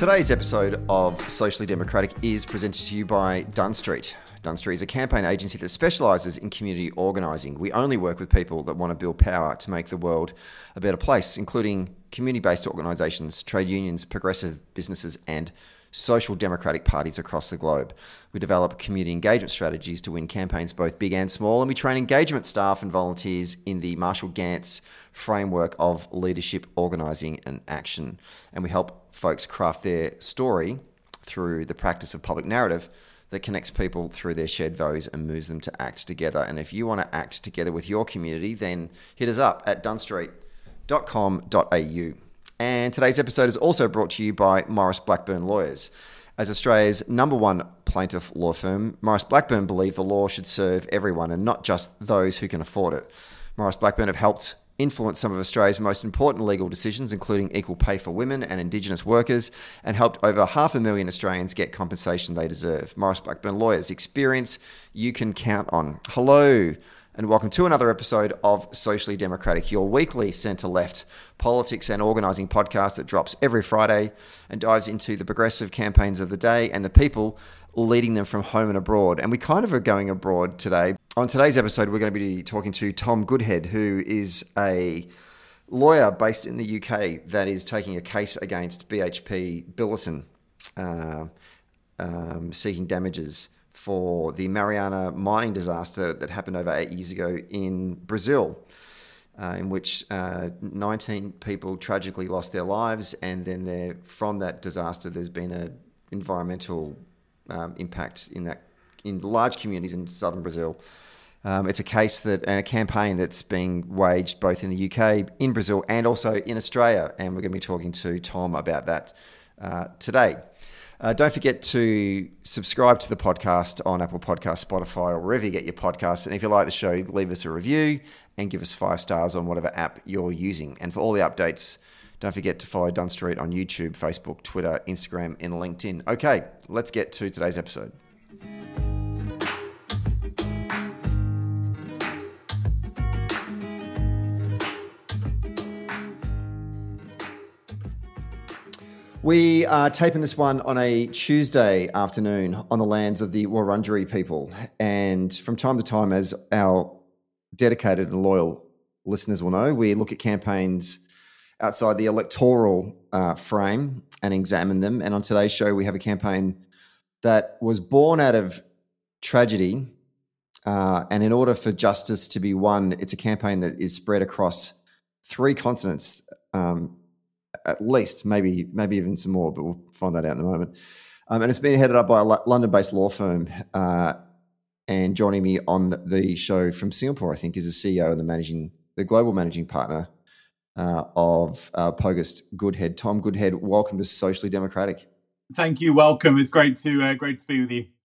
Today's episode of Socially Democratic is presented to you by Dunn Street. Dunn Street is a campaign agency that specialises in community organising. We only work with people that want to build power to make the world a better place, including community-based organisations, trade unions, progressive businesses and social democratic parties across the globe. We develop community engagement strategies to win campaigns both big and small, and we train engagement staff and volunteers in the Marshall Gantz framework of leadership, organising and action. And we help folks craft their story through the practice of public narrative that connects people through their shared values and moves them to act together. And if you want to act together with your community, then hit us up at dunnstreet.com.au. And today's episode is also brought to you by Maurice Blackburn Lawyers. As Australia's #1 plaintiff law firm, Maurice Blackburn believe the law should serve everyone and not just those who can afford it. Maurice Blackburn have helped influence some of Australia's most important legal decisions, including equal pay for women and Indigenous workers, and helped over 500,000 Australians get compensation they deserve. Maurice Blackburn Lawyers, experience you can count on. Hello, and welcome to another episode of Socially Democratic, your weekly centre-left politics and organising podcast that drops every Friday and dives into the progressive campaigns of the day and the people leading them from home and abroad. And we kind of are going abroad today. On today's episode, we're going to be talking to Tom Goodhead, who is a lawyer based in the UK that is taking a case against BHP Billiton, seeking damages for the Mariana mining disaster that happened over 8 years ago in Brazil, in which 19 people tragically lost their lives. And then from that disaster, there's been an environmental impact in large communities in southern Brazil. It's a case and a campaign that's being waged both in the UK, in Brazil, and also in Australia. And we're going to be talking to Tom about that today. Don't forget to subscribe to the podcast on Apple Podcasts, Spotify, or wherever you get your podcasts. And if you like the show, leave us a review and give us 5 stars on whatever app you're using. And for all the updates, don't forget to follow Dunn Street on YouTube, Facebook, Twitter, Instagram, and LinkedIn. Okay, let's get to today's episode. We are taping this one on a Tuesday afternoon on the lands of the Wurundjeri people. And from time to time, as our dedicated and loyal listeners will know, we look at campaigns outside the electoral frame and examine them. And on today's show, we have a campaign that was born out of tragedy. And in order for justice to be won, it's a campaign that is spread across 3 continents, at least, maybe even some more, but we'll find that out in a moment. And it's been headed up by a London-based law firm. And joining me on the show from Singapore, I think, is the CEO and the global managing partner of Pogust Goodhead. Tom Goodhead, welcome to Socially Democratic. Thank you. Welcome. It's great to be with you.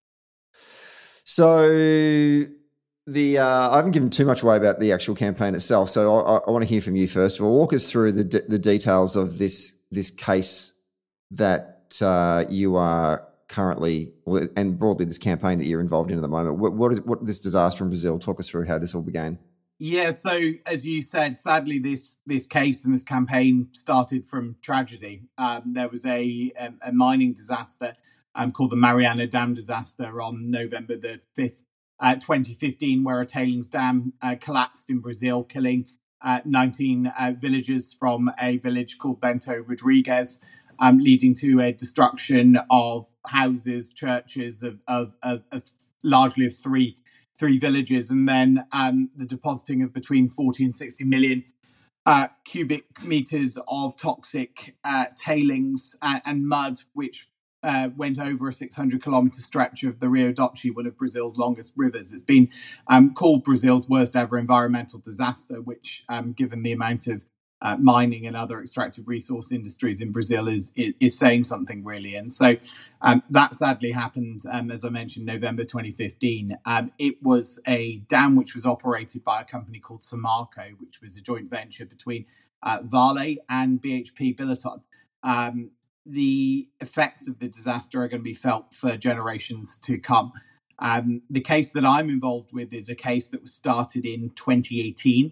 So I haven't given too much away about the actual campaign itself, so I want to hear from you first of all. Walk us through the details of this case that you are currently, and broadly this campaign that you're involved in at the moment. What this disaster in Brazil? Talk us through how this all began. Yeah, so as you said, sadly, this case and this campaign started from tragedy. There was a mining disaster called the Mariana Dam disaster on November the 5th. 2015, where a tailings dam collapsed in Brazil, killing 19 villagers from a village called Bento Rodrigues, leading to a destruction of houses, churches, of largely of three villages, and then the depositing of between 40 and 60 million cubic meters of toxic tailings and mud, which went over a 600-kilometre stretch of the Rio Doce, one of Brazil's longest rivers. It's been called Brazil's worst ever environmental disaster, which, given the amount of mining and other extractive resource industries in Brazil, is saying something really. And so that sadly happened, as I mentioned, November 2015. It was a dam which was operated by a company called Samarco, which was a joint venture between Vale and BHP Billiton. The effects of the disaster are going to be felt for generations to come. The case that I'm involved with is a case that was started in 2018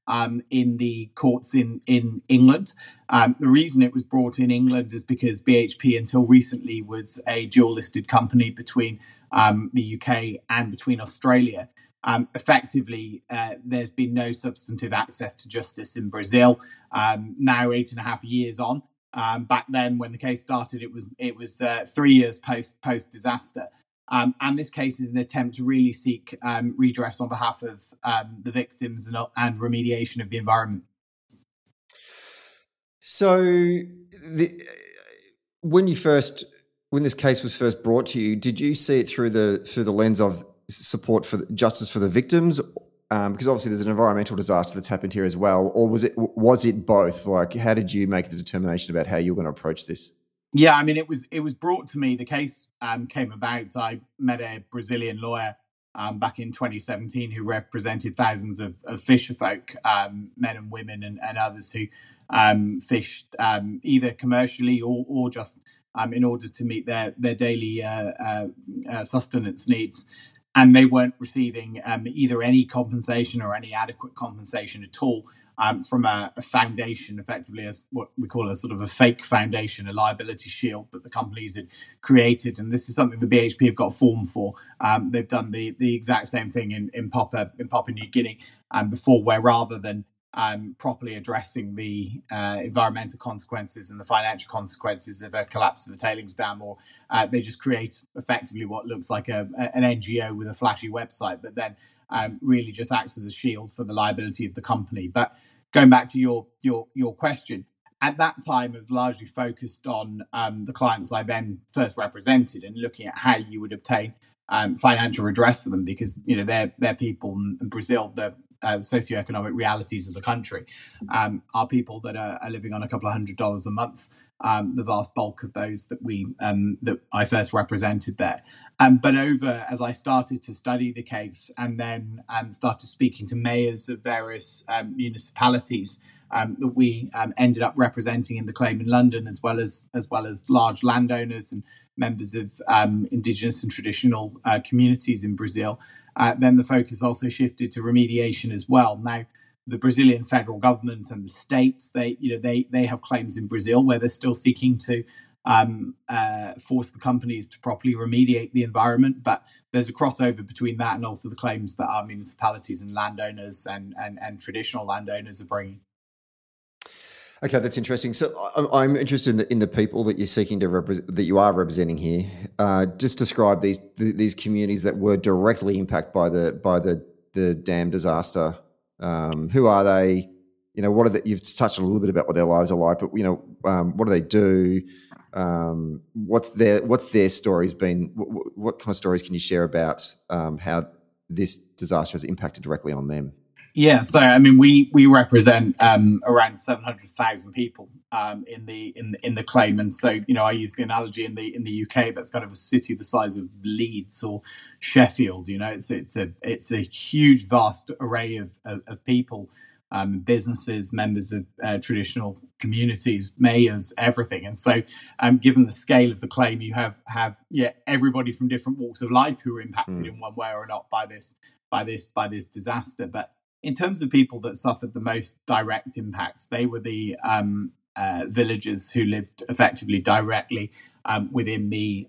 in the courts in England. The reason it was brought in England is because BHP until recently was a dual listed company between the UK and between Australia. Effectively, there's been no substantive access to justice in Brazil. Now 8.5 years on. Back then, when the case started, it was 3 years post disaster. And this case is an attempt to really seek redress on behalf of the victims and remediation of the environment. So, when this case was first brought to you, did you see it through the lens of support for justice for the victims? Because obviously there's an environmental disaster that's happened here as well, or was it both? Like, how did you make the determination about how you're going to approach this? Yeah, I mean, it was brought to me. The case came about. I met a Brazilian lawyer back in 2017 who represented thousands of fisher folk, men and women and others who fished either commercially or just in order to meet their daily sustenance needs. And they weren't receiving either any compensation or any adequate compensation at all from a foundation, effectively as what we call a sort of a fake foundation, a liability shield that the companies had created. And this is something the BHP have got a form for. They've done the exact same thing in Papua New Guinea before, where rather than properly addressing the environmental consequences and the financial consequences of a collapse of a tailings dam, or they just create effectively what looks like an NGO with a flashy website, but then really just acts as a shield for the liability of the company. But going back to your question, at that time, it was largely focused on the clients I then first represented and looking at how you would obtain financial redress for them, because they're people in Brazil, the socioeconomic realities of the country are people that are living on a couple of $100s a month. The vast bulk of those that I first represented there. But as I started to study the case and then started speaking to mayors of various municipalities that we ended up representing in the claim in London, as well as large landowners and members of indigenous and traditional communities in Brazil, then the focus also shifted to remediation as well. Now, the Brazilian federal government and the states, they have claims in Brazil where they're still seeking to force the companies to properly remediate the environment. But there's a crossover between that and also the claims that our municipalities and landowners and traditional landowners are bringing. Okay, that's interesting. So I'm interested in the people that you're seeking to that you are representing here. Just describe these communities that were directly impacted by the dam disaster. Who are they? What are they? You've touched on a little bit about what their lives are like, but what do they do? What's their stories been? What kind of stories can you share about how this disaster has impacted directly on them? Yeah, so I mean, we represent around 700,000 people in the claim, and so I use the analogy in the UK that's kind of a city the size of Leeds or Sheffield. It's a huge, vast array of people, businesses, members of traditional communities, mayors, everything. And so, given the scale of the claim, you have everybody from different walks of life who are impacted in one way or not by this disaster, but in terms of people that suffered the most direct impacts, they were the villagers who lived effectively directly within the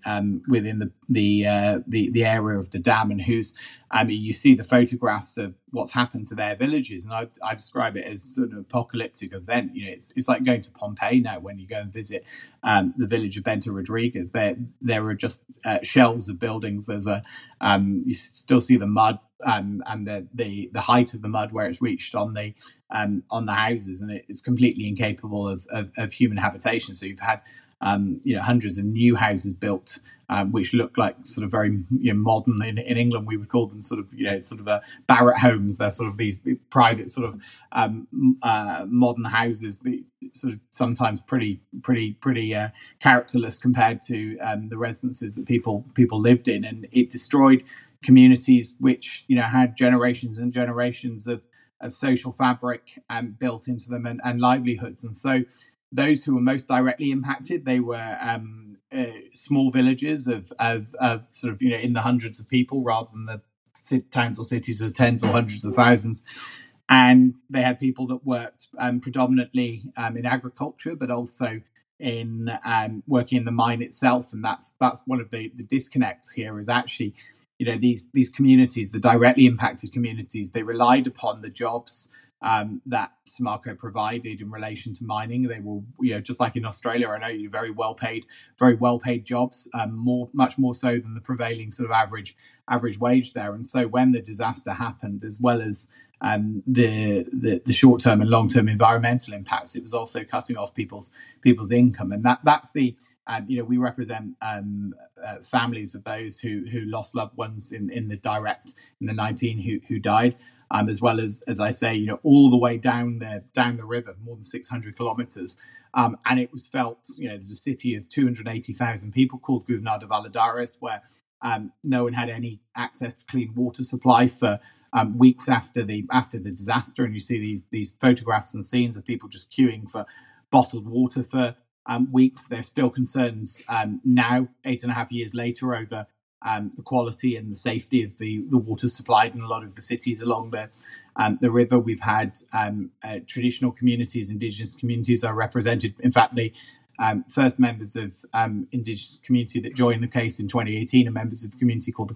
area of the dam, and whose you see the photographs of what's happened to their villages, and I describe it as sort of an apocalyptic event. It's like going to Pompeii now when you go and visit the village of Bento Rodrigues. There are just shells of buildings. There's you still see the mud. And the height of the mud where it's reached on the houses, and it's completely incapable of human habitation. So you've had hundreds of new houses built, which look like sort of very modern. In England, we would call them sort of Barratt homes. They're sort of these private sort of modern houses, sort of sometimes pretty characterless compared to the residences that people lived in, and it destroyed communities which had generations and generations of social fabric built into them and livelihoods. And so those who were most directly impacted, they were small villages of sort of in the hundreds of people rather than the towns or cities of tens or hundreds of thousands. and they had people that worked predominantly in agriculture, but also in working in the mine itself. And that's one of the disconnects here, is actually, these communities, the directly impacted communities, they relied upon the jobs that Samarco provided in relation to mining. They were, just like in Australia, I know you very well paid jobs, much more so than the prevailing sort of average wage there. And so when the disaster happened, as well as the short term and long term environmental impacts, it was also cutting off people's income, and that's the we represent families of those who lost loved ones in the 19 who died. As well as I say, all the way down the river, more than 600 kilometers. And it was felt, there's a city of 280,000 people called Governador Valadares, where no one had any access to clean water supply for weeks after the disaster. And you see these photographs and scenes of people just queuing for bottled water for weeks. There's still concerns now, 8.5 years later, over the quality and the safety of the water supplied in a lot of the cities along the river. We've had traditional communities, indigenous communities are represented. In fact, the first members of indigenous community that joined the case in 2018 are members of a community called the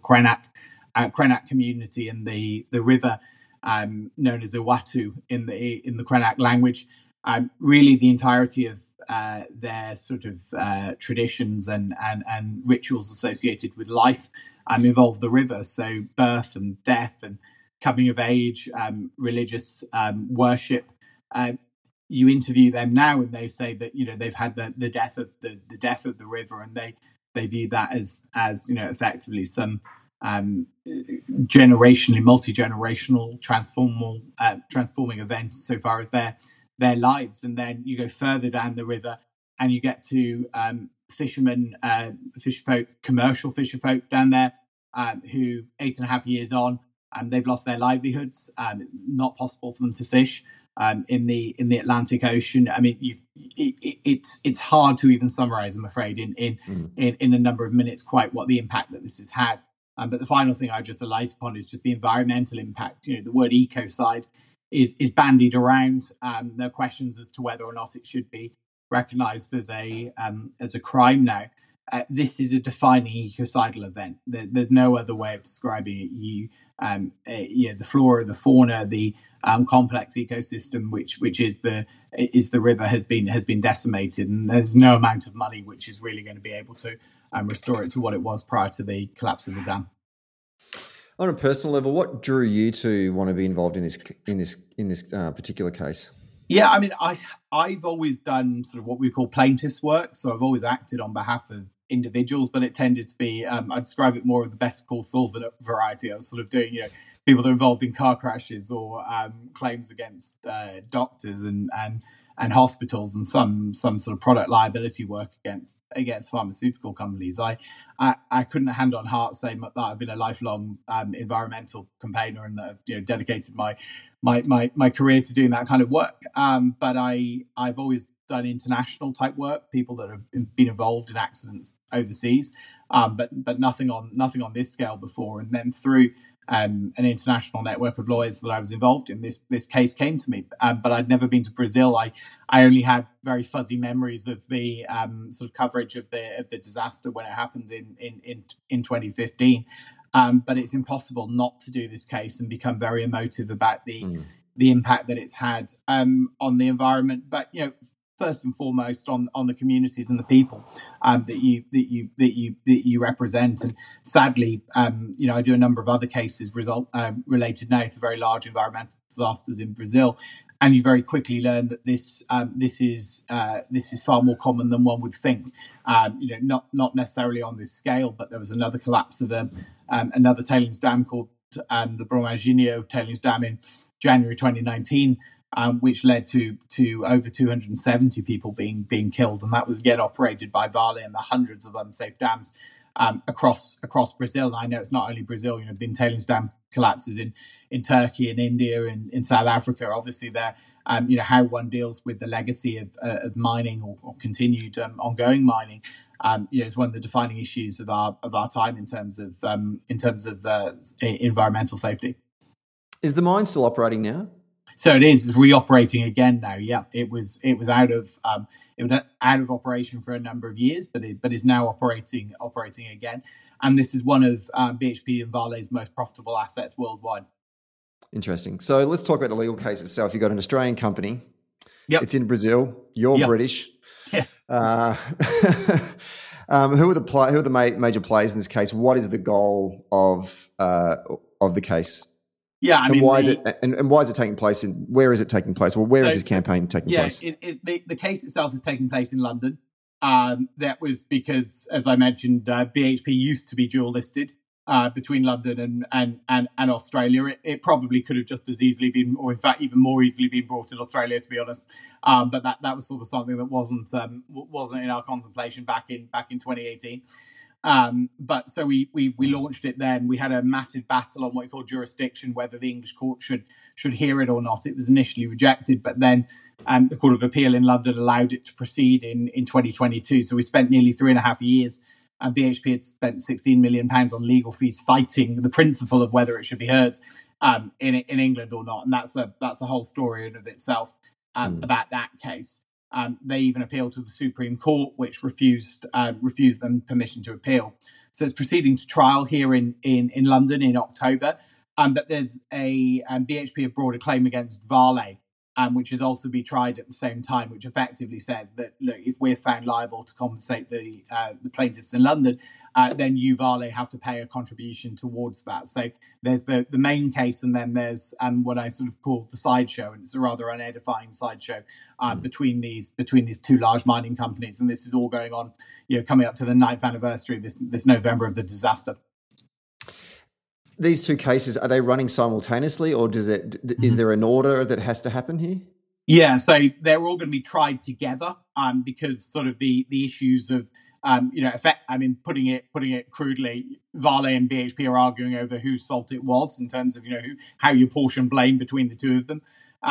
Krenak community, and the river known as Iwatu in the Krenak language. Really, the entirety of their sort of traditions and rituals associated with life involve the river. So birth and death and coming of age, religious worship. You interview them now, and they say that they've had the death of the river, and they view that as effectively some generationally, multi-generational transforming event so far as their lives. And then you go further down the river and you get to fishermen, fisherfolk, commercial fisherfolk down there who 8.5 years on, they've lost their livelihoods. Not possible for them to fish in the Atlantic Ocean. I mean, it's hard to even summarize, I'm afraid, in a number of minutes quite what the impact that this has had. But the final thing I just alight upon is just the environmental impact. The word ecocide is bandied around. There are questions as to whether or not it should be recognised as a crime now. This is a defining ecocidal event. There's no other way of describing it. The flora, the fauna, the complex ecosystem, which is the river, has been decimated, and there's no amount of money which is really going to be able to restore it to what it was prior to the collapse of the dam. On a personal level, what drew you to want to be involved in this particular case? Yeah, I mean, I've always done sort of what we call plaintiff's work, so I've always acted on behalf of individuals, but it tended to be, I describe it more of the Better Call Saul variety. I was sort of doing, people that are involved in car crashes or claims against doctors and hospitals, and some sort of product liability work against pharmaceutical companies. I couldn't hand on heart say that I've been a lifelong environmental campaigner and that I've dedicated my career to doing that kind of work. But I've always done international type work, people that have been involved in accidents overseas, but nothing on this scale before. And then through an international network of lawyers that I was involved in, this case came to me. But I'd never been to Brazil. I only had very fuzzy memories of the sort of coverage of the disaster when it happened in 2015. But it's impossible not to do this case and become very emotive about the impact that it's had on the environment. But first and foremost on the communities and the people that you represent. And sadly, I do a number of other cases related now to very large environmental disasters in Brazil, and you very quickly learn that this is far more common than one would think. Not necessarily on this scale, but there was another collapse of another tailings dam called the Brumadinho tailings dam in January 2019. Which led to over 270 people being killed, and that was again operated by Vale and the hundreds of unsafe dams across Brazil. And I know it's not only Brazil. There have been tailings dam collapses in Turkey, in India, in South Africa. Obviously, there, how one deals with the legacy of mining or continued ongoing mining, is one of the defining issues of our time in terms of environmental safety. Is the mine still operating now? So it is reoperating again now. Yeah, it was out of operation for a number of years, but is now operating again. And this is one of BHP and Vale's most profitable assets worldwide. Interesting. So let's talk about the legal case itself. You've got an Australian company. Yep. It's in Brazil. You're British. Yeah. Who are the major players in this case? What is the goal of the case? Yeah, I mean, why is it taking place? Where is it taking place? Well, where is this campaign taking place? The case itself is taking place in London. That was because, as I mentioned, BHP used to be dual listed between London and Australia. It probably could have just as easily been, or in fact, even more easily been brought in Australia, to be honest. But that was sort of something that wasn't in our contemplation back in 2018. But so we launched it then. We had a massive battle on what we call jurisdiction, whether the English court should hear it or not. It was initially rejected, but then the Court of Appeal in London allowed it to proceed in 2022. So we spent nearly 3.5 years. And BHP had spent £16 million on legal fees fighting the principle of whether it should be heard in England or not. And that's a whole story in of itself about that case. They even appealed to the Supreme Court, which refused them permission to appeal. So it's proceeding to trial here in London in October. But there's a BHP have brought a claim against Vale, which is also be tried at the same time, which effectively says that, look, if we're found liable to compensate the plaintiffs in London, then you, Vale, have to pay a contribution towards that. So there's the main case, and then there's what I sort of call the sideshow, and it's a rather unedifying sideshow between these two large mining companies. And this is all going on, coming up to the 9th anniversary this November of the disaster. These two cases, are they running simultaneously, or is there an order that has to happen here? Yeah, so they're all going to be tried together because sort of the issues of putting it crudely, Vale and BHP are arguing over whose fault it was in terms of how you portion blame between the two of them.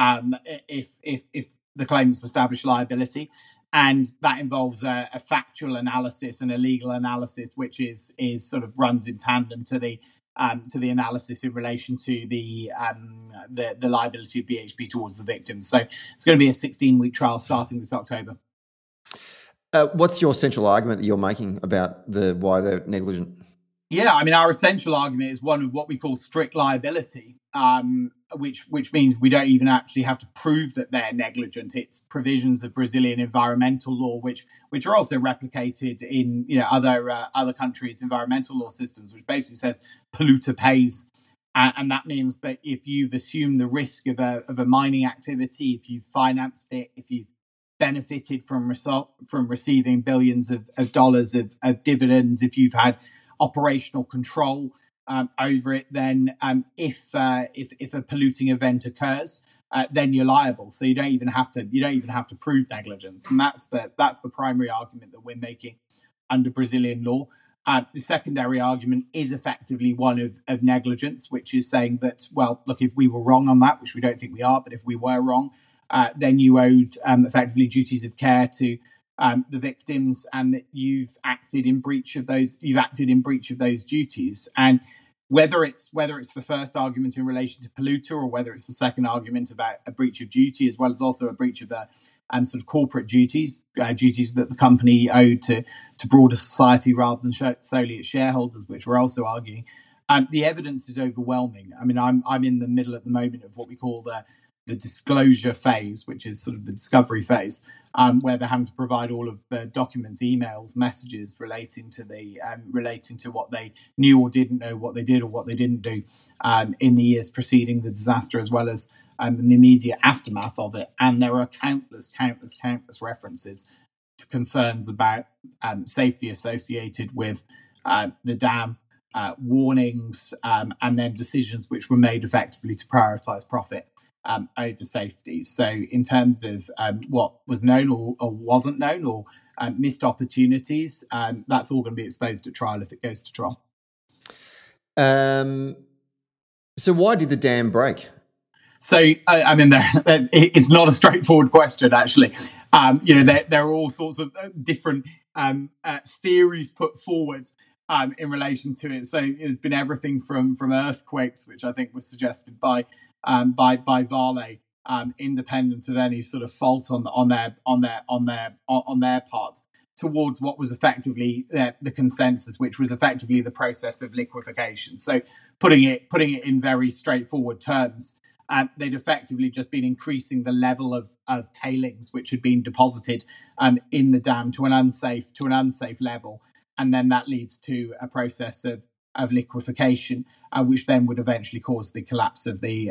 If the claims establish liability, and that involves a factual analysis and a legal analysis, which is sort of runs in tandem to the analysis in relation to the liability of BHP towards the victims. So it's going to be a 16-week trial starting this October. What's your central argument that you're making about why they're negligent? Yeah, I mean, our essential argument is one of what we call strict liability, which means we don't even actually have to prove that they're negligent. It's provisions of Brazilian environmental law, which are also replicated in other countries' environmental law systems, which basically says polluter pays, and that means that if you've assumed the risk of a mining activity, if you've financed it, if you've benefited from receiving billions of dollars of dividends, if you've had operational control over it, then if a polluting event occurs, then you're liable. So you don't even have to prove negligence, and that's the primary argument that we're making under Brazilian law. The secondary argument is effectively one of negligence, which is saying that, well, look, if we were wrong on that, which we don't think we are, but if we were wrong, then you owed effectively duties of care to the victims, and that you've acted in breach of those duties. And whether it's the first argument in relation to polluter, or whether it's the second argument about a breach of duty, as well as also a breach of the sort of corporate duties that the company owed to broader society rather than solely its shareholders, which we're also arguing, the evidence is overwhelming. I mean, I'm in the middle at the moment of what we call the disclosure phase, which is sort of the discovery phase, where they're having to provide all of the documents, emails, messages relating to what they knew or didn't know, what they did or what they didn't do in the years preceding the disaster, as well as in the immediate aftermath of it. And there are countless references to concerns about safety associated with the dam, warnings, and then decisions which were made effectively to prioritise profit over safety. So in terms of what was known or wasn't known, or missed opportunities, that's all going to be exposed at trial if it goes to trial. So why did the dam break? So, I mean, it's not a straightforward question, actually. There are all sorts of different theories put forward in relation to it. So it's been everything from earthquakes, which I think was suggested by Vale, independent of any sort of fault on their part, towards what was effectively the consensus, which was effectively the process of liquefaction. So putting it in very straightforward terms, they'd effectively just been increasing the level of tailings which had been deposited in the dam to an unsafe level, and then that leads to a process of liquefaction, which then would eventually cause the collapse of the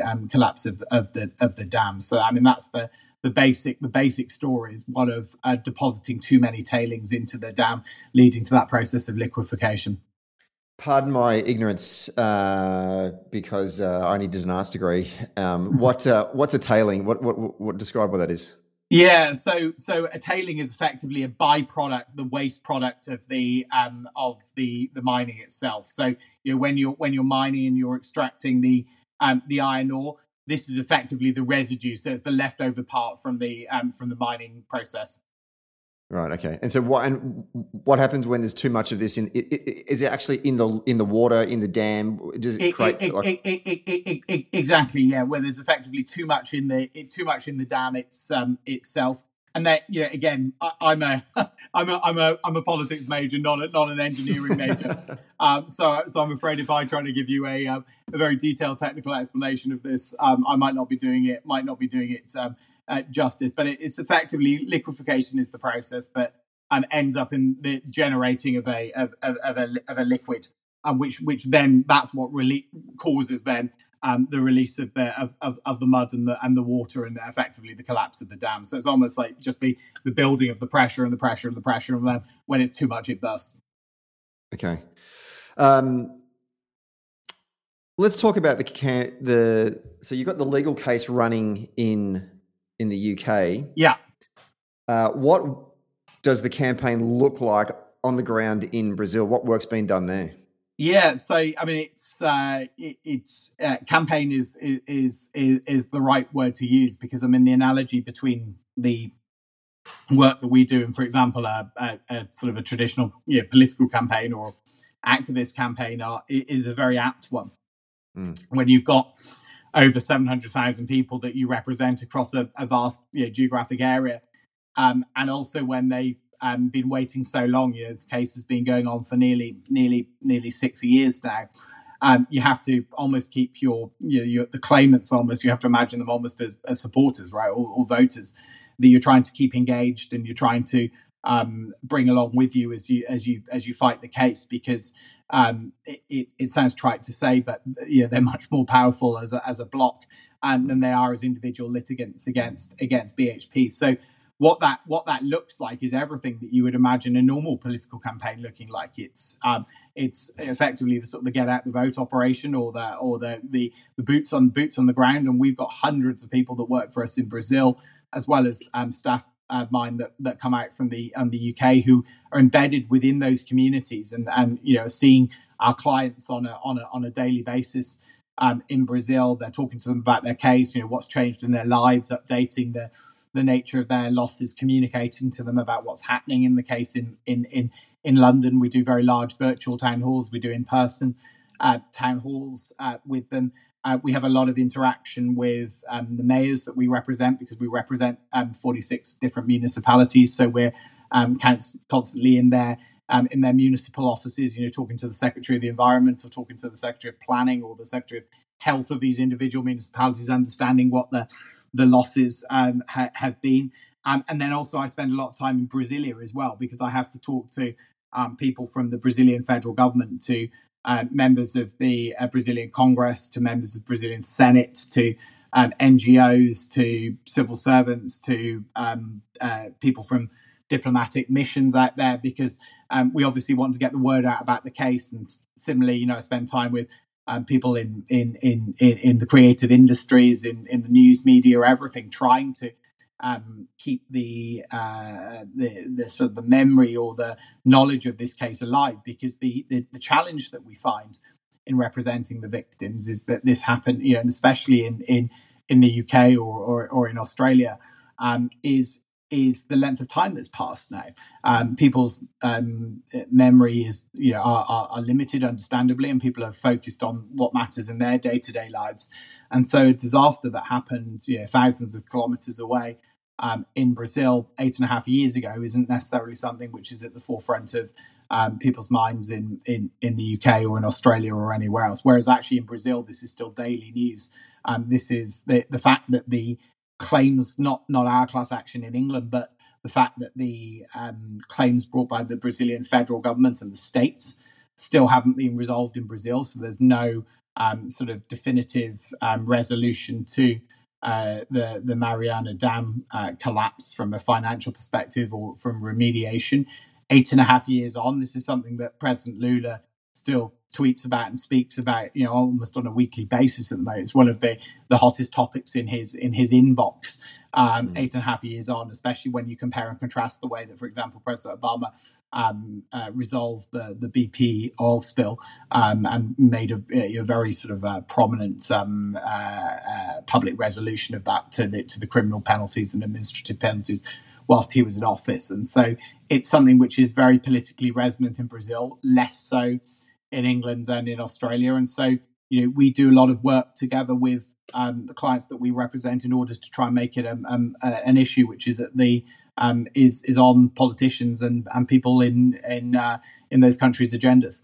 dam. So I mean that's the basic story is one of depositing too many tailings into the dam, leading to that process of liquefaction. Pardon my ignorance, because I only did an arts degree. What's a tailing? What describe what that is? Yeah, so a tailing is effectively a byproduct, the waste product of the mining itself. So when you're mining and you're extracting the iron ore, this is effectively the residue. So it's the leftover part from the mining process. Right. Okay. And so what happens when there's too much of this in? Is it actually in the water in the dam? Does it create exactly? Yeah, where there's effectively too much in the dam itself. And that again, I'm a politics major, not an engineering major. So I'm afraid if I try to give you a very detailed technical explanation of this, I might not be doing it justice. But it's effectively liquefaction is the process that ends up in the generating of a liquid, which then that's what really causes then the release of the mud and the water, and effectively the collapse of the dam. So it's almost like just the building of the pressure and the pressure and the pressure, and then when it's too much, it bursts. Okay. Let's talk about so you've got the legal case running in the UK. Yeah. What does the campaign look like on the ground in Brazil? What work's been done there? Yeah, so I mean, it's campaign is the right word to use, because I mean the analogy between the work that we do and, for example, a sort of a traditional political campaign or activist campaign is a very apt one. When you've got over 700,000 people that you represent across a vast geographic area, and also when they've been waiting so long. This case has been going on for nearly 6 years now. You have to almost keep the claimants almost. You have to imagine them almost as supporters, right, or voters that you're trying to keep engaged, and you're trying to bring along with you as you fight the case, because it sounds trite to say, but they're much more powerful as a bloc than they are as individual litigants against BHP. So what that looks like is everything that you would imagine a normal political campaign looking like. It's effectively the sort of the get out the vote operation, or the boots on the ground. And we've got hundreds of people that work for us in Brazil, as well as staff mine that come out from the UK, who are embedded within those communities and seeing our clients on a daily basis in Brazil. They're talking to them about their case, what's changed in their lives, updating the nature of their losses, communicating to them about what's happening in the case in London. We do very large virtual town halls. We do in-person town halls with them. We have a lot of interaction with the mayors that we represent, because we represent 46 different municipalities. So we're constantly in their municipal offices, talking to the Secretary of the Environment, or talking to the Secretary of Planning, or the Secretary of Health of these individual municipalities, understanding what the losses have been. And then also I spend a lot of time in Brasilia as well, because I have to talk to people from the Brazilian federal government, to members of the Brazilian Congress, to members of the Brazilian Senate, to NGOs, to civil servants, to people from diplomatic missions out there, because we obviously want to get the word out about the case. And similarly, I spend time with people in the creative industries, in the news media, everything, trying to keep the sort of the memory or the knowledge of this case alive, because the challenge that we find in representing the victims is that this happened, and especially in the UK or in Australia, is is the length of time that's passed now. People's memory is, are limited, understandably, and people are focused on what matters in their day-to-day lives. And so a disaster that happened, thousands of kilometers away in Brazil 8.5 years ago isn't necessarily something which is at the forefront of people's minds in the UK or in Australia or anywhere else. Whereas actually in Brazil, this is still daily news. This is the fact that the claims, not our class action in England, but the fact that the claims brought by the Brazilian federal government and the states still haven't been resolved in Brazil. So there's no sort of definitive resolution to the Mariana Dam collapse from a financial perspective or from remediation. 8.5 years on, this is something that President Lula still tweets about and speaks about, almost on a weekly basis at the moment. It's one of the hottest topics in his inbox. 8.5 years on, especially when you compare and contrast the way that, for example, President Obama resolved the BP oil spill and made a very sort of prominent public resolution of that to the criminal penalties and administrative penalties whilst he was in office. And so it's something which is very politically resonant in Brazil, less so in England and in Australia. And so, we do a lot of work together with the clients that we represent in order to try and make it an issue which is at the is on politicians and people in those countries' agendas.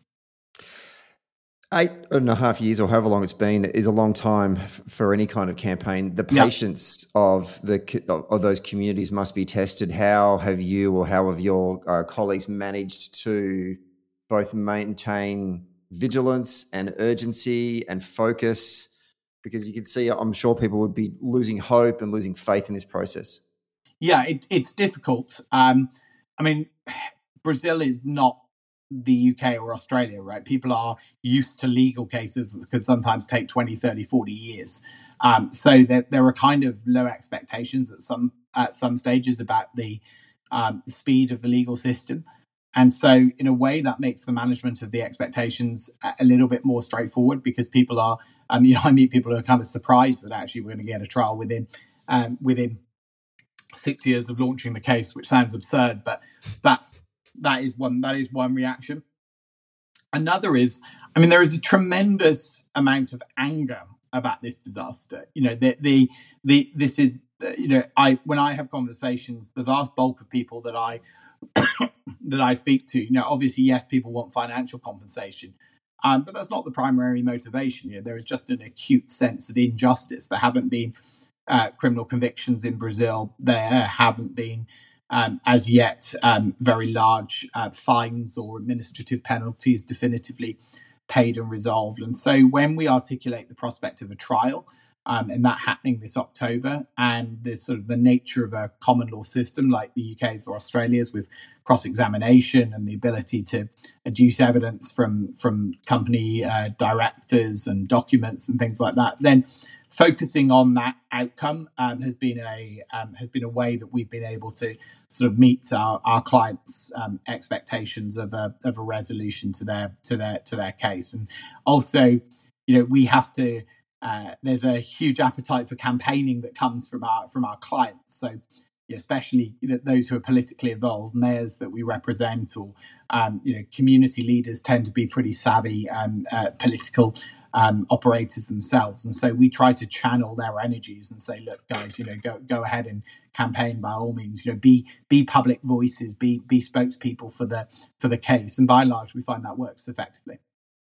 8.5 years, or however long it's been, is a long time for any kind of campaign. The patience of those communities must be tested. How have you or how have your colleagues managed to both maintain vigilance and urgency and focus? Because you can see, I'm sure people would be losing hope and losing faith in this process. Yeah, it's difficult. I mean, Brazil is not the UK or Australia, right? People are used to legal cases that could sometimes take 20, 30, 40 years. So there are kind of low expectations at some stages about the speed of the legal system. And so in a way that makes the management of the expectations a little bit more straightforward, because people are, I meet people who are kind of surprised that actually we're going to get a trial within 6 years of launching the case, which sounds absurd, but that is one reaction. Another is, there is a tremendous amount of anger about this disaster. This is, when I have conversations, the vast bulk of people that I that I speak to, obviously, yes, people want financial compensation, but that's not the primary motivation. There is just an acute sense of injustice. There haven't been criminal convictions in Brazil. There haven't been as yet very large fines or administrative penalties definitively paid and resolved. And so when we articulate the prospect of a trial and that happening this October, and the sort of the nature of a common law system like the UK's or Australia's, with cross-examination and the ability to adduce evidence from company directors and documents and things like that, then focusing on that outcome has been a way that we've been able to sort of meet our clients' expectations of a resolution to their case. And also, we have to. There's a huge appetite for campaigning that comes from our clients. So, especially those who are politically involved, mayors that we represent, or community leaders tend to be pretty savvy political operators themselves, and so we try to channel their energies and say, look, guys, go ahead and campaign by all means. Be public voices, be spokespeople for the case, and by and large, we find that works effectively.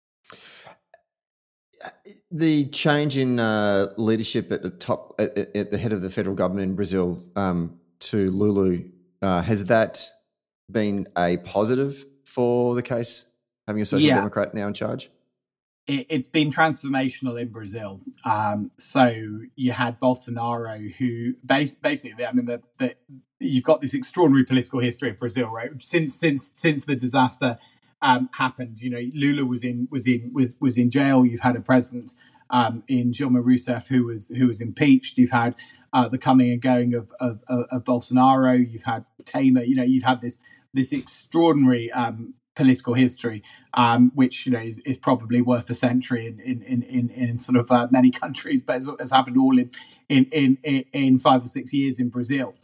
The change in leadership at the top, at the head of the federal government in Brazil, to Lulu, has that been a positive for the case, having a social democrat now in charge? It's been transformational in Brazil. So you had Bolsonaro, who basically, you've got this extraordinary political history of Brazil, right? Since the disaster happened, Lula was in jail. You've had a president in Dilma Rousseff who was impeached. You've had the coming and going of Bolsonaro. You've had Temer. You've had this extraordinary political history, which is probably worth a century in sort of many countries, but has happened all in 5 or 6 years in Brazil.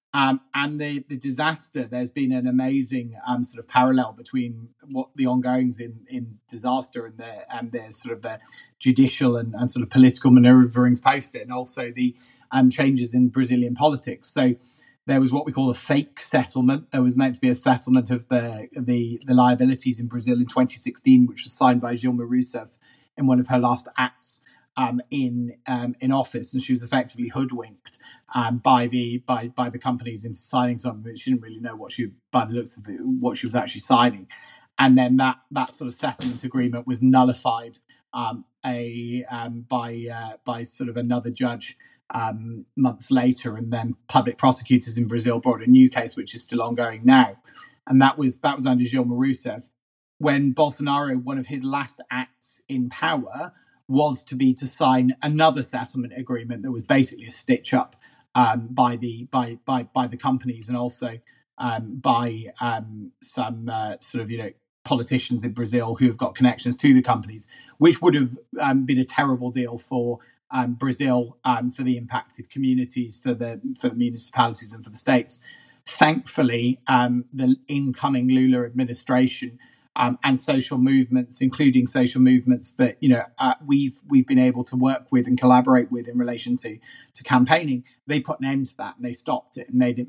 And the disaster, there's been an amazing sort of parallel between what the ongoings in disaster and their sort of the judicial and sort of political maneuverings post it, and also the changes in Brazilian politics. So there was what we call a fake settlement. There was meant to be a settlement of the liabilities in Brazil in 2016, which was signed by Dilma Rousseff in one of her last acts in office, and she was effectively hoodwinked by the companies into signing something that she didn't really know by the looks of it, what she was actually signing. And then that sort of settlement agreement was nullified by sort of another judge months later, and then public prosecutors in Brazil brought a new case, which is still ongoing now. And that was under Dilma Rousseff. When Bolsonaro, one of his last acts in power was to sign another settlement agreement that was basically a stitch up by the companies, and also by some sort of politicians in Brazil who have got connections to the companies, which would have been a terrible deal for Brazil, for the impacted communities, for the municipalities, and for the states. Thankfully, the incoming Lula administration and social movements, including social movements that we've been able to work with and collaborate with in relation to campaigning, they put an end to that, and they stopped it and made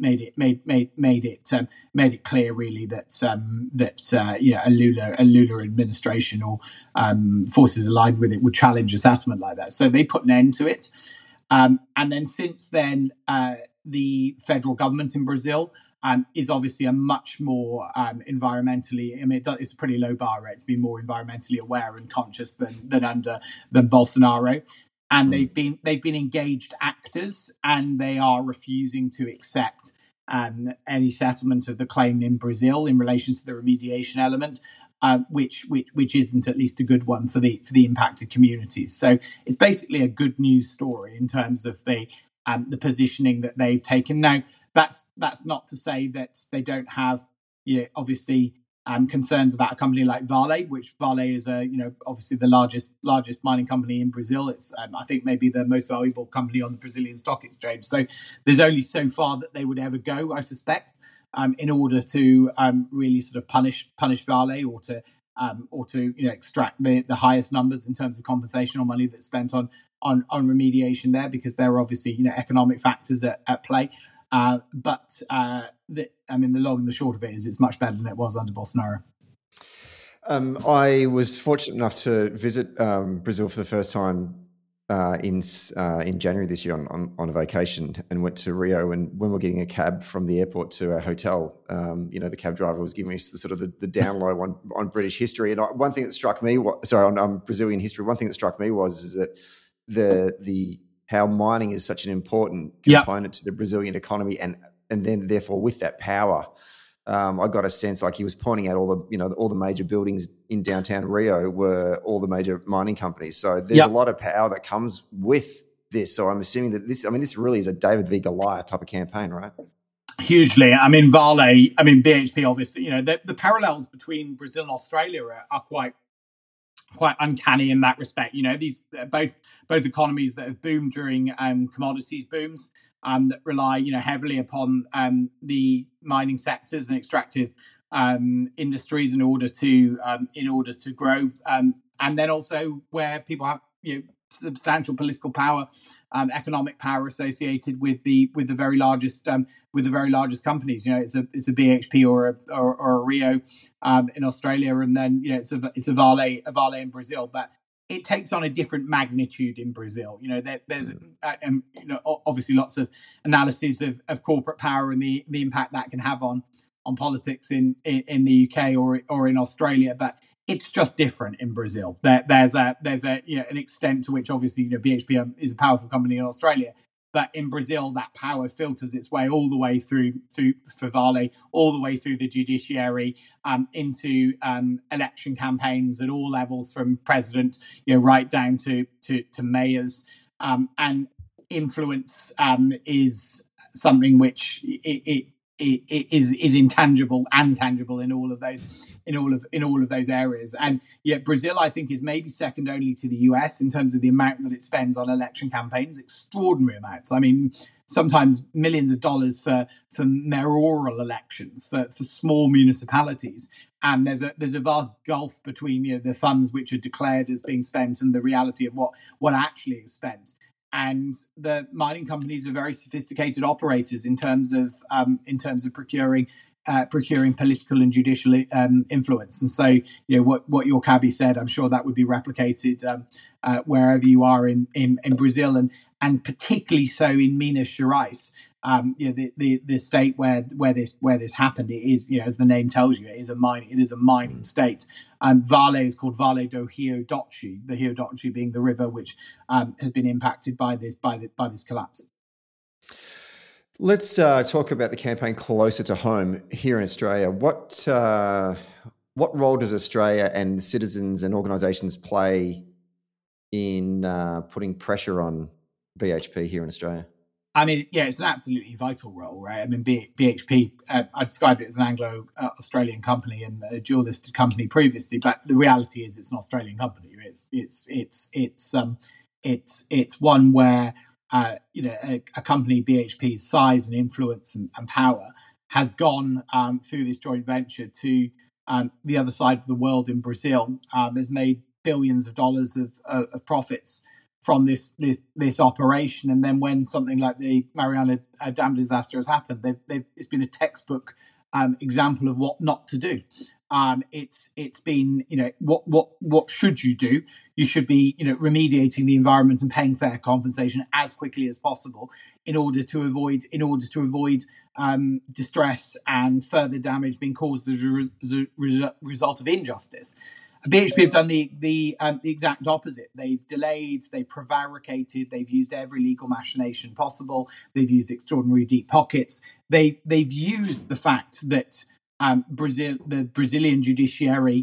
it clear really that a Lula administration or forces aligned with it would challenge a settlement like that. So they put an end to it, and then since then, the federal government in Brazil is obviously a much more environmentally. I mean, it's a pretty low bar, right, to be more environmentally aware and conscious than Bolsonaro. And they've been engaged actors, and they are refusing to accept any settlement of the claim in Brazil in relation to the remediation element, which isn't at least a good one for the impacted communities. So it's basically a good news story in terms of the positioning that they've taken. Now, that's not to say that they don't have, obviously, concerns about a company like Vale, which Vale is obviously the largest mining company in Brazil. It's I think maybe the most valuable company on the Brazilian stock exchange. So there's only so far that they would ever go, I suspect, in order to really sort of punish Vale, or to extract the highest numbers in terms of compensation or money that's spent on remediation there, because there are obviously economic factors at play. But the long and the short of it is it's much better than it was under Bolsonaro. I was fortunate enough to visit Brazil for the first time in January this year on a vacation, and went to Rio. And when we're getting a cab from the airport to our hotel, the cab driver was giving us the down low on British history. And one thing that struck me, on Brazilian history, one thing that struck me is that the how mining is such an important component to the Brazilian economy, and then therefore with that power, I got a sense, like he was pointing out all the major buildings in downtown Rio were all the major mining companies. So there's a lot of power that comes with this. So I'm assuming that this really is a David v. Goliath type of campaign, right? Hugely. Vale, BHP, obviously, the parallels between Brazil and Australia are quite uncanny in that respect. These both economies that have boomed during commodities booms, that rely heavily upon the mining sectors and extractive industries in order to grow, and then also where people have substantial political power, economic power associated with the very largest companies. It's a BHP or a Rio in Australia, and then it's a Vale in Brazil. But it takes on a different magnitude in Brazil. There's obviously lots of analyses of corporate power and the impact that can have on politics in the UK or in Australia, but it's just different in Brazil. There's an extent to which obviously BHP is a powerful company in Australia, but in Brazil that power filters its way all the way through for Vale, all the way through the judiciary, into election campaigns at all levels, from president right down to mayors, and influence is something which it is intangible and tangible in all of those areas. And yet Brazil, I think, is maybe second only to the US in terms of the amount that it spends on election campaigns. Extraordinary amounts. sometimes millions of dollars for mayoral elections for small municipalities. And there's a vast gulf between the funds which are declared as being spent and the reality of what actually is spent. And the mining companies are very sophisticated operators in terms of procuring political and judicial influence. And so, what your cabbie said, I'm sure that would be replicated wherever you are in Brazil, and particularly so in Minas Gerais. The state where this happened, it is, as the name tells you, it is a mining state. Vale is called Vale do Rio Doce, the Rio Doce being the river which has been impacted by this collapse. Let's talk about the campaign closer to home here in Australia. What role does Australia and citizens and organisations play in putting pressure on BHP here in Australia? I mean, it's an absolutely vital role, right? I mean, BHP, I described it as an Anglo-Australian company and a dual-listed company previously, but the reality is it's an Australian company. It's one where a company BHP's size and influence and power has gone through this joint venture to the other side of the world in Brazil, has made billions of dollars of profits from this operation. And then when something like the Mariana Dam disaster has happened, it's been a textbook example of what not to do. It's been, what should you do? You should be, remediating the environment and paying fair compensation as quickly as possible in order to avoid distress and further damage being caused as a result of injustice. BHP have done the exact opposite. They've delayed, they've prevaricated, they've used every legal machination possible. They've used extraordinary deep pockets. They've used the fact that the Brazilian judiciary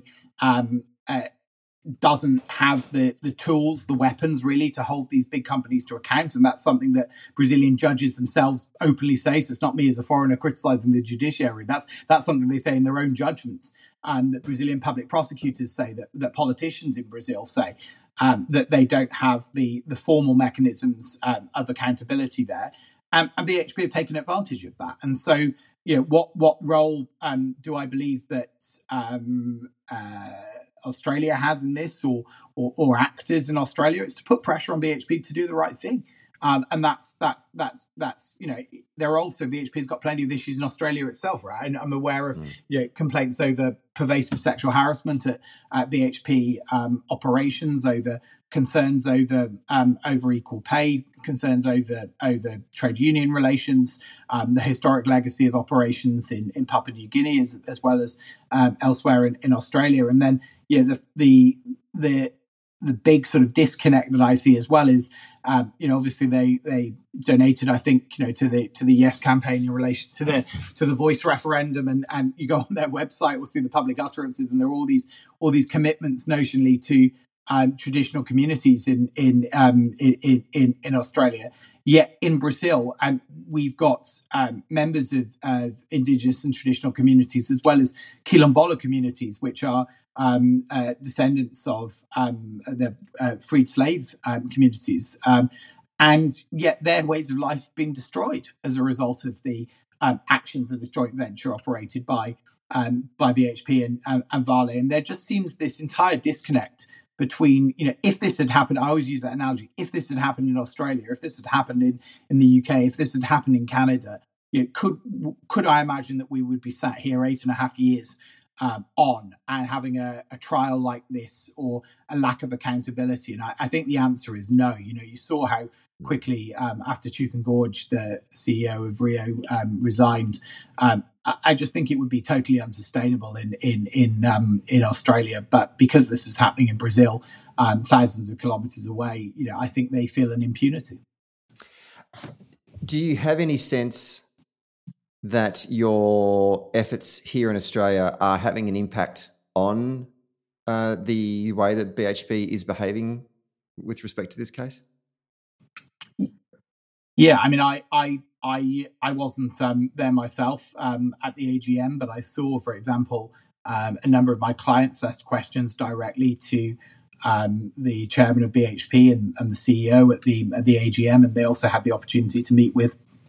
doesn't have the tools, the weapons really to hold these big companies to account. And that's something that Brazilian judges themselves openly say. So it's not me as a foreigner criticizing the judiciary. That's something they say in their own judgments. That Brazilian public prosecutors say, that politicians in Brazil say, that they don't have the formal mechanisms of accountability there. And BHP have taken advantage of that. And so, what role do I believe that Australia has in this, or actors in Australia? It's to put pressure on BHP to do the right thing. And that's there are also, BHP's got plenty of issues in Australia itself, right? And I'm aware of complaints over pervasive sexual harassment at BHP operations, over concerns over equal pay, concerns over trade union relations, the historic legacy of operations in Papua New Guinea as well as elsewhere in Australia. And then the big sort of disconnect that I see as well is obviously they donated, I think, to the Yes campaign in relation to the voice referendum, and you go on their website, we'll see the public utterances, and there are all these commitments notionally to traditional communities in Australia. Yet in Brazil, we've got members of indigenous and traditional communities, as well as quilombola communities, which are descendants of the freed slave communities. And yet their ways of life being destroyed as a result of the actions of this joint venture operated by BHP and Vale. And there just seems this entire disconnect between, if this had happened, I always use that analogy, if this had happened in Australia, if this had happened in the UK, if this had happened in Canada, could I imagine that we would be sat here 8.5 years on and having a trial like this, or a lack of accountability? And I think the answer is no. You saw how quickly after Chukan Gorge, the CEO of Rio, resigned. I just think it would be totally unsustainable in Australia. But because this is happening in Brazil, thousands of kilometres away, I think they feel an impunity. Do you have any sense that your efforts here in Australia are having an impact on the way that BHP is behaving with respect to this case? Yeah, I mean, I wasn't there myself at the AGM, but I saw, for example, a number of my clients asked questions directly to the chairman of BHP and the CEO at the AGM, and they also had the opportunity to meet with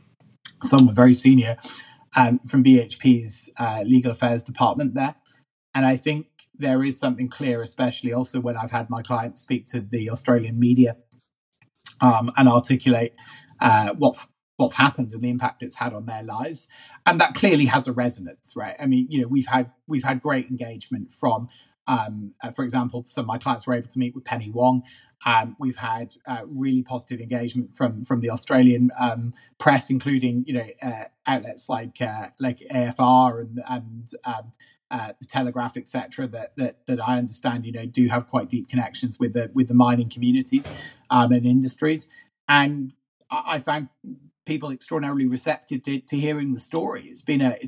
someone very senior from BHP's legal affairs department there. And I think there is something clear, especially also when I've had my clients speak to the Australian media and articulate what's happened and the impact it's had on their lives, and that clearly has a resonance, right? I mean, we've had great engagement from, for example, some of my clients were able to meet with Penny Wong. We've had really positive engagement from the Australian press, including outlets like AFR and the Telegraph, etc. That I understand do have quite deep connections with the mining communities and industries, and I found people extraordinarily receptive to hearing the story. It's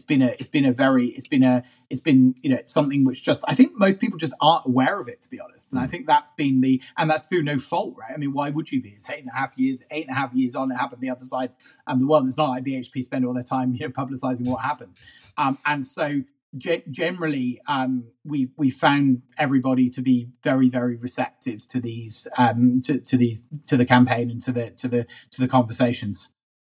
been something which just, I think most people just aren't aware of it, to be honest. And I think that's through no fault, right? I mean, why would you be? It's 8.5 years on, it happened the other side of the world. It's not like BHP spend all their time publicizing what happened. And so generally, we found everybody to be very, very receptive to these to the campaign and to the conversations.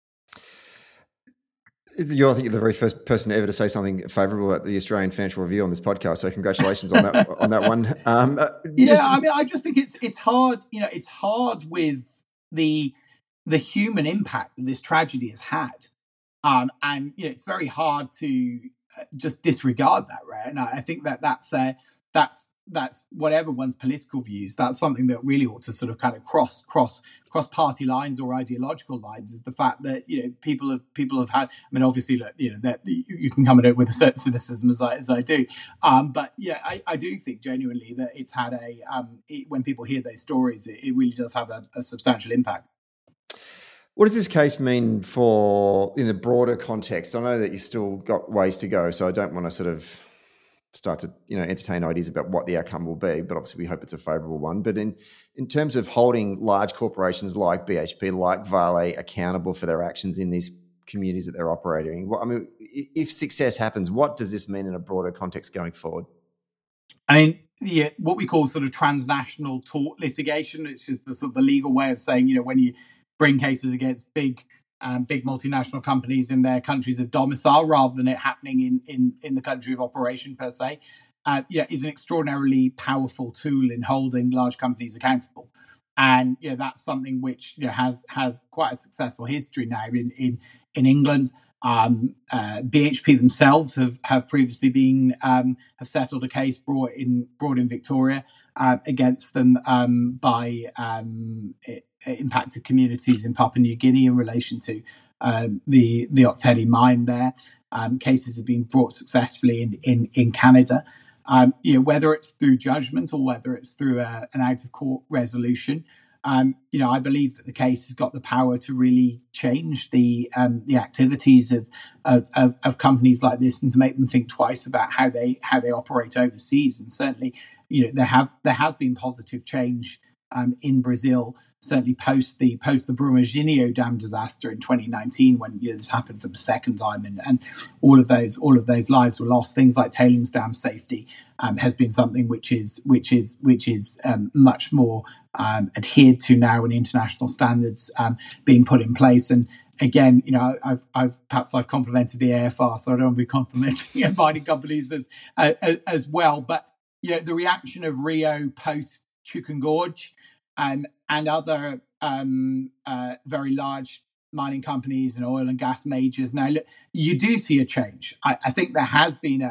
I think you're the very first person ever to say something favourable at the Australian Financial Review on this podcast. So congratulations on that on that one. I just think it's hard. It's hard with the human impact that this tragedy has had, and it's very hard to just disregard that, right? And I think that's whatever one's political views, that's something that really ought to sort of kind of cross party lines or ideological lines, is the fact that people have had, I mean, obviously that you can come at it with a certain cynicism as I do, but I do think genuinely that it's had when people hear those stories, it really does have a substantial impact. What does this case mean for, in a broader context? I know that you still got ways to go, so I don't want to sort of start to entertain ideas about what the outcome will be, but obviously we hope it's a favourable one. But in terms of holding large corporations like BHP, like Vale, accountable for their actions in these communities that they're operating, if success happens, what does this mean in a broader context going forward? I mean, what we call sort of transnational tort litigation, which is the sort of the legal way of saying, when you bring cases against big multinational companies in their countries of domicile, rather than it happening in the country of operation per se, is an extraordinarily powerful tool in holding large companies accountable. And that's something which has quite a successful history now in England. BHP themselves have previously been have settled a case brought in Victoria against them by impacted communities in Papua New Guinea in relation to the Ok mine there. Cases have been brought successfully in Canada. Whether it's through judgment or whether it's through an out of court resolution, I believe that the case has got the power to really change the activities of companies like this, and to make them think twice about how they operate overseas. And certainly, there has been positive change in Brazil, certainly post the Brumadinho dam disaster in 2019, when this happened for the second time, and all of those lives were lost. Things like tailings dam safety has been something which is much more adhered to now, and international standards being put in place. And again, I've complimented the AFR, so I don't want to be complimenting mining companies as well. But the reaction of Rio post Juukan Gorge and other very large mining companies and oil and gas majors. Now, look, you do see a change. I think there has been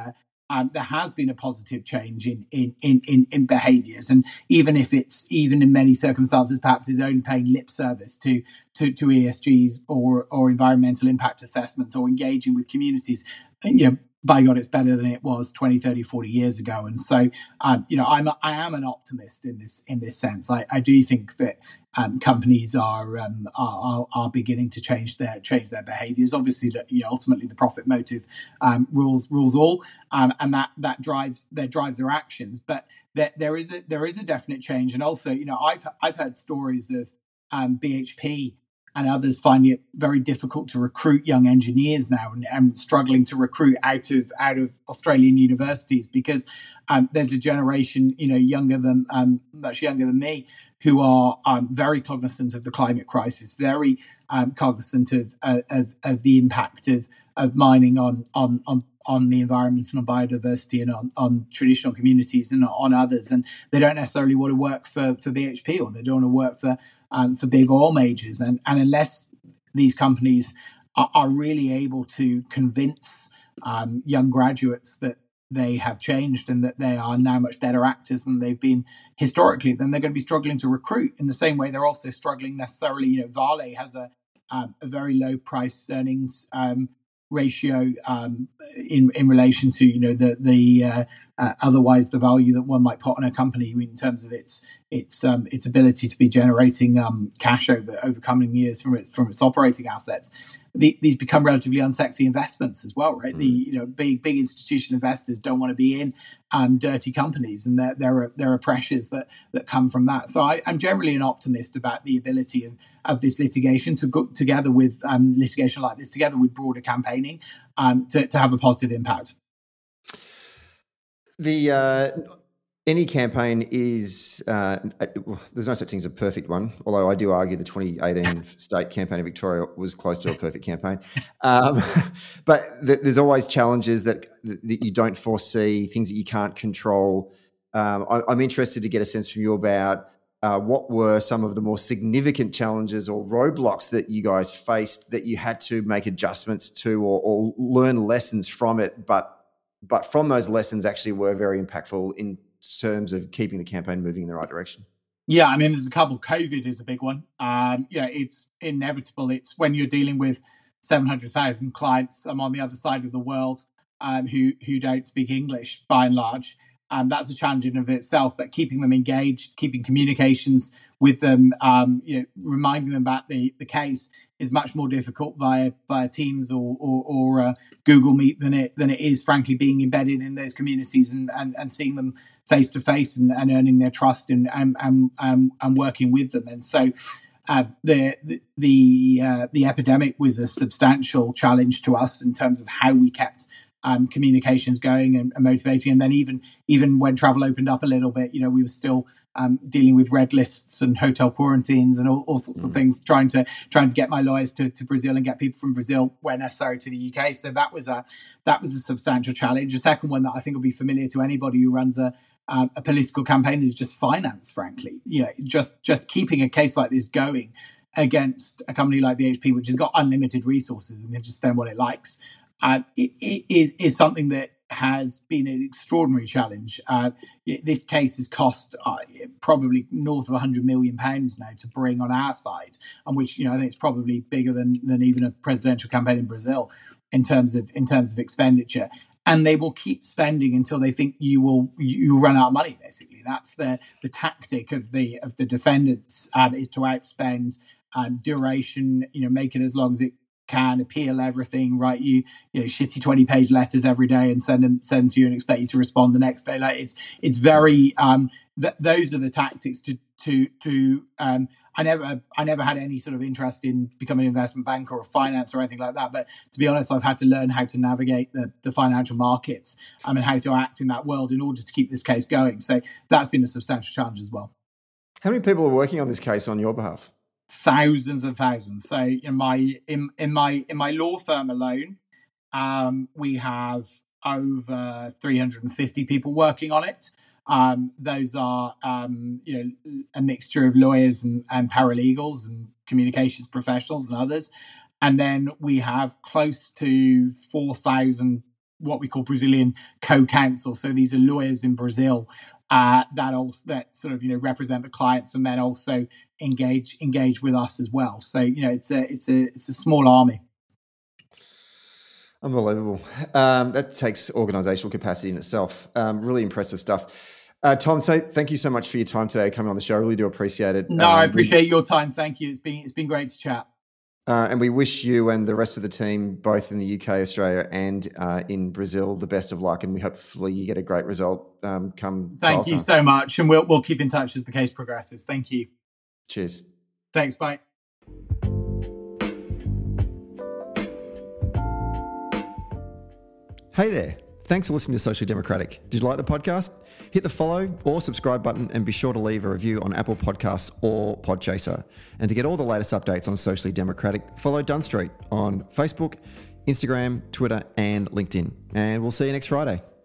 a positive change in behaviours, and even in many circumstances, perhaps it's only paying lip service to ESGs or environmental impact assessments, or engaging with communities. By God, it's better than it was 20, 30, 40 years ago. And so, I am an optimist in this sense. I do think that companies are beginning to change their behaviours. Obviously, ultimately the profit motive rules all, and that drives their actions. But there is a definite change. And also, I've heard stories of BHP and others finding it very difficult to recruit young engineers now, and struggling to recruit out of Australian universities, because there's a generation, much younger than me, who are very cognizant of the climate crisis, very cognizant of the impact of mining on the environment and on biodiversity and on traditional communities and on others. And they don't necessarily want to work for BHP, or they don't want to work for big oil majors. And unless these companies are really able to convince young graduates that they have changed and that they are now much better actors than they've been historically, then they're going to be struggling to recruit. In the same way, they're also struggling necessarily. Vale has a very low price earnings ratio in relation to the otherwise the value that one might put on a company in terms of its ability to be generating cash over coming years from its operating assets. These become relatively unsexy investments as well, right? Big institutional investors don't want to be in dirty companies, and there are pressures that come from that. So I'm generally an optimist about the ability of this litigation to go together with litigation like this, together with broader campaigning, to have a positive impact. Any campaign is there's no such thing as a perfect one, although I do argue the 2018 state campaign in Victoria was close to a perfect campaign. But there's always challenges that you don't foresee, things that you can't control. I'm interested to get a sense from you about what were some of the more significant challenges or roadblocks that you guys faced that you had to make adjustments to or learn lessons from it, but from those lessons actually were very impactful in terms of keeping the campaign moving in the right direction? Yeah, I mean, there's a couple. COVID is a big one. It's inevitable. It's when you're dealing with 700,000 clients on the other side of the world who don't speak English by and large. That's a challenge in and of itself, but keeping them engaged, keeping communications with them, reminding them about the case is much more difficult via Teams or Google Meet than it is, frankly, being embedded in those communities and seeing them face to face and earning their trust and working with them. And so the epidemic was a substantial challenge to us in terms of how we kept communications going and motivating. And then even when travel opened up a little bit, we were still dealing with red lists and hotel quarantines and all sorts of things, trying to get my lawyers to Brazil and get people from Brazil where necessary to the UK. So that was a substantial challenge. A second one that I think will be familiar to anybody who runs a political campaign is just finance, frankly. Just keeping a case like this going against a company like BHP, which has got unlimited resources and can just spend what it likes, it is something that has been an extraordinary challenge. This case has cost probably north of £100 million now to bring on our side, and which I think it's probably bigger than even a presidential campaign in Brazil in terms of expenditure. And they will keep spending until they think you run out of money. Basically, that's the tactic of the defendants is to outspend duration. Make it as long as it can, appeal everything, write you shitty 20-page letters every day and send them to you and expect you to respond the next day. Like it's very those are the tactics to I never had any sort of interest in becoming an investment banker or finance or anything like that. But to be honest, I've had to learn how to navigate the financial markets and how to act in that world in order to keep this case going. So that's been a substantial challenge as well. How many people are working on this case on your behalf? Thousands and thousands. So in my law firm alone, we have over 350 people working on it. Those are a mixture of lawyers and paralegals and communications professionals and others. And then we have close to 4,000 what we call Brazilian co-counsel. So these are lawyers in Brazil that sort of represent the clients and then also engage with us as well. So it's a small army. Unbelievable. That takes organizational capacity in itself. Really impressive stuff. Tom, so thank you so much for your time today, coming on the show. I really do appreciate it. No, I appreciate your time. Thank you. It's been great to chat. And we wish you and the rest of the team, both in the UK, Australia, and in Brazil, the best of luck. And we hopefully you get a great result come. Thank you so much, and we'll keep in touch as the case progresses. Thank you. Cheers. Thanks. Bye. Hey there. Thanks for listening to Socially Democratic. Did you like the podcast? Hit the follow or subscribe button and be sure to leave a review on Apple Podcasts or Podchaser. And to get all the latest updates on Socially Democratic, follow Dunn Street on Facebook, Instagram, Twitter, and LinkedIn. And we'll see you next Friday.